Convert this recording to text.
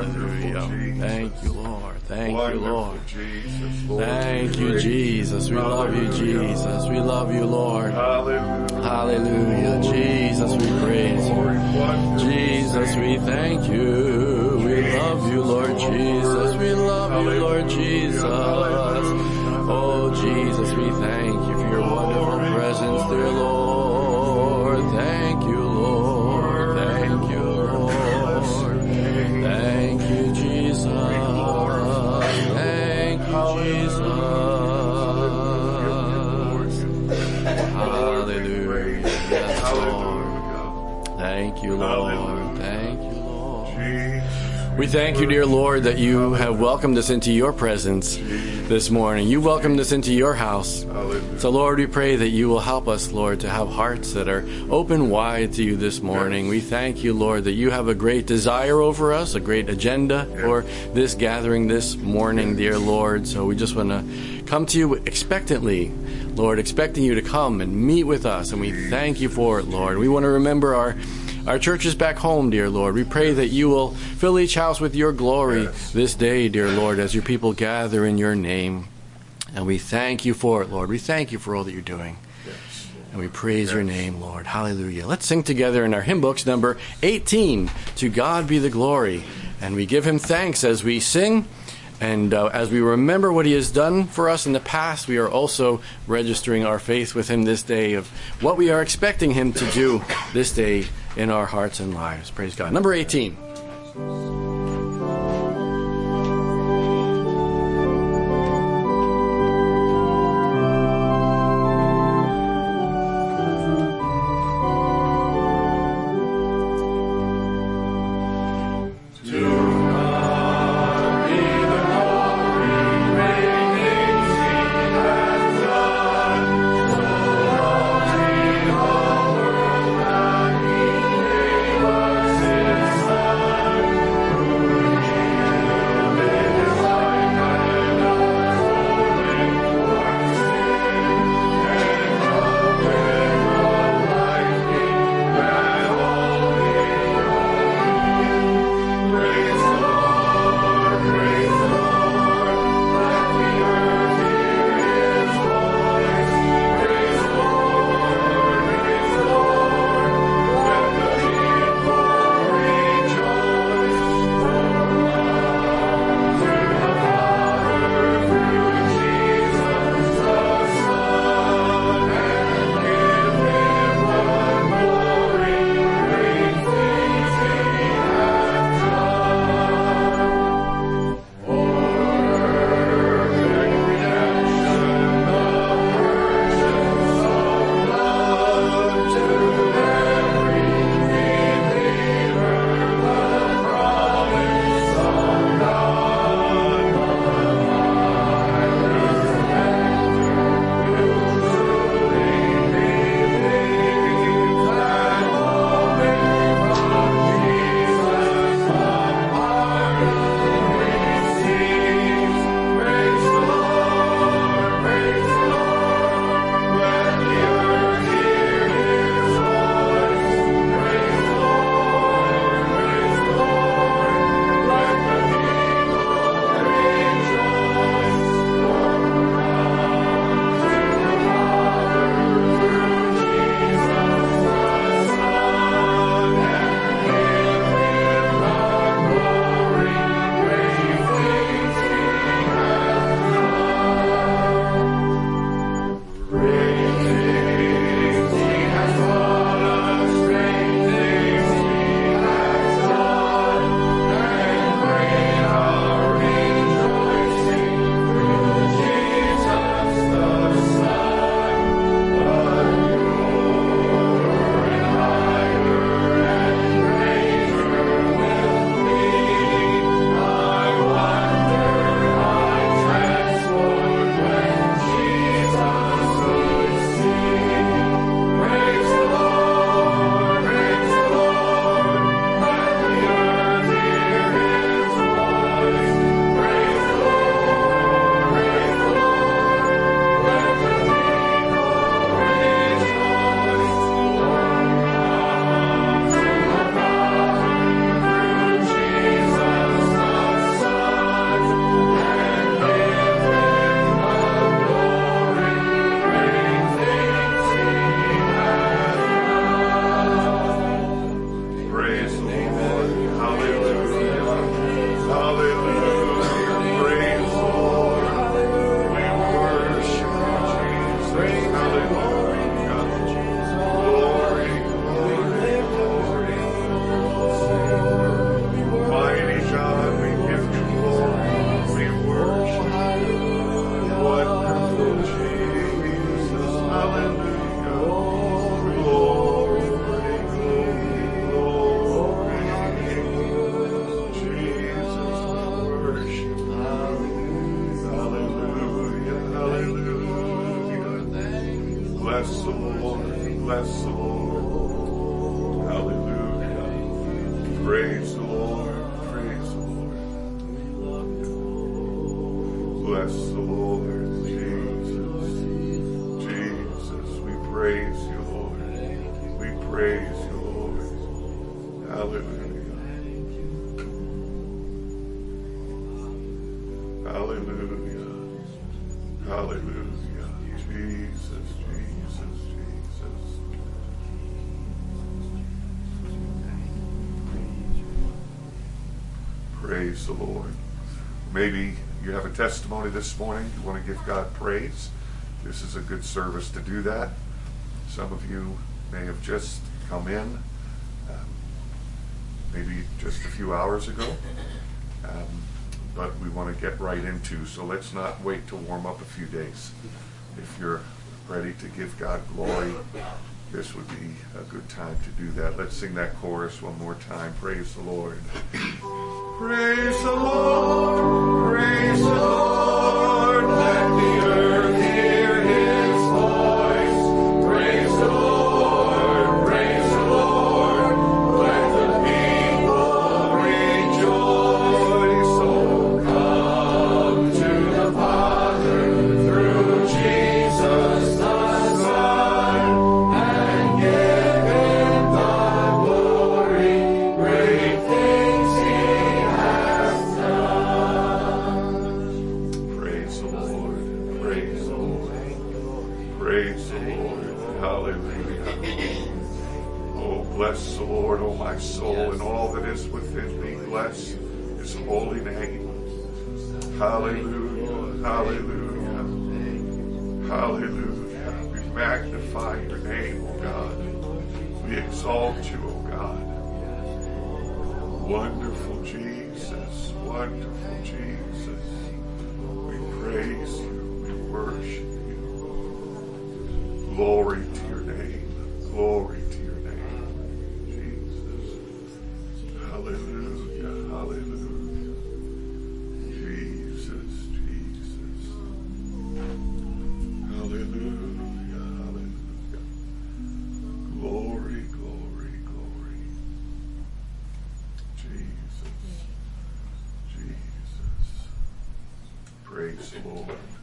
Hallelujah. Thank you, Lord. Thank you, Lord. Jesus, Lord. Thank you, Jesus. We love you, Jesus. We love you, Lord. Hallelujah. Hallelujah. Jesus, we praise you. Jesus, we thank you. We love you, Lord Jesus. We love you, Lord Jesus. Oh, Jesus, we thank you for your wonderful presence, dear Lord. Thank you, Lord. Thank you, Lord. Thank you, Jesus. Thank you, Jesus. Hallelujah. Yes, Lord. Thank you, Lord. Thank you, Lord. We thank you, dear Lord, that you have welcomed us into your presence this morning. You welcomed us into your house. So, Lord, we pray that you will help us, Lord, to have hearts that are open wide to you this morning. We thank you, Lord, that you have a great desire over us, a great agenda for this gathering this morning, dear Lord. So we just want to come to you expectantly, Lord, expecting you to come and meet with us. And we thank you for it, Lord. We want to remember our churches back home, dear Lord. We pray that you will fill each house with your glory this day, dear Lord, as your people gather in your name. And we thank you for it, Lord. We thank you for all that you're doing. And we praise your name, Lord. Hallelujah. Let's sing together in our hymn books, number 18, To God Be the Glory. And we give him thanks as we sing. And as we remember what he has done for us in the past, we are also registering our faith with him this day of what we are expecting him to do this day in our hearts and lives. Praise God. Number 18. To bless the Lord. Hallelujah. Praise the Lord. Praise the Lord. Bless the Lord. Jesus. Jesus. We praise you, Lord. We praise you, Lord. Hallelujah. Hallelujah. Hallelujah. Jesus, Jesus, Jesus. Praise the Lord. Maybe you have a testimony this morning. You want to give God praise. This is a good service to do that. Some of you may have just come in, maybe just a few hours ago. But we want to get right into, so let's not wait to warm up a few days. If you're ready to give God glory, this would be a good time to do that. Let's sing that chorus one more time. Praise the Lord. Praise the Lord. Praise the Lord. Let the earth hear his voice. Praise the Lord. Praise the Lord. Let the people rejoice. Oh, come to the Father through Jesus the Son, and give him the glory. Great things he has done. Praise the Lord. Praise the Lord. Praise the Lord. Hallelujah. Oh, bless the Lord, oh my soul, and all that is within me. Bless his holy name. Hallelujah. Hallelujah. Hallelujah. We magnify your name, oh God. We exalt you, oh God. Wonderful Jesus. Wonderful Jesus. We praise you. We worship you. Glory to your name. Glory to your name, Jesus. Hallelujah. Hallelujah. Jesus. Jesus. Hallelujah. Hallelujah. Glory, glory, glory. Jesus. Jesus. Praise the Lord.